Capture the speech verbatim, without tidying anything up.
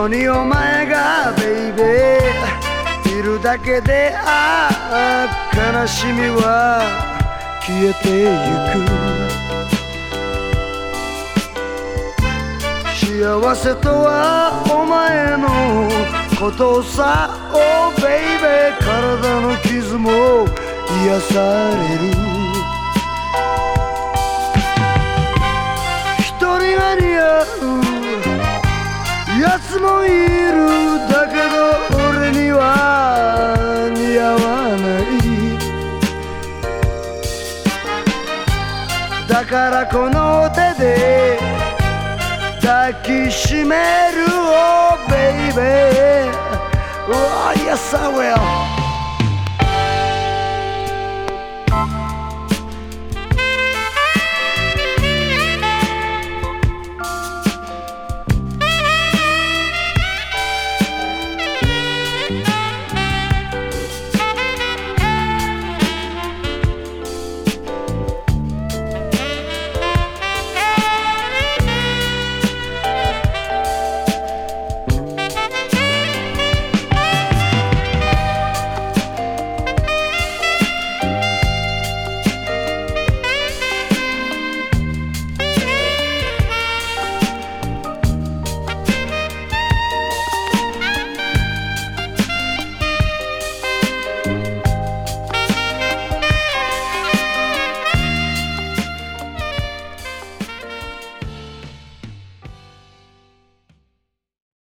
こにお前がベイベーいるだけでああ悲しみは消えてゆく幸せとはお前のことさ Oh baby 体の傷も癒される一人が似合うやつもいるだけど俺には似合わないだからこの手で抱きしめる Oh baby Oh yes I will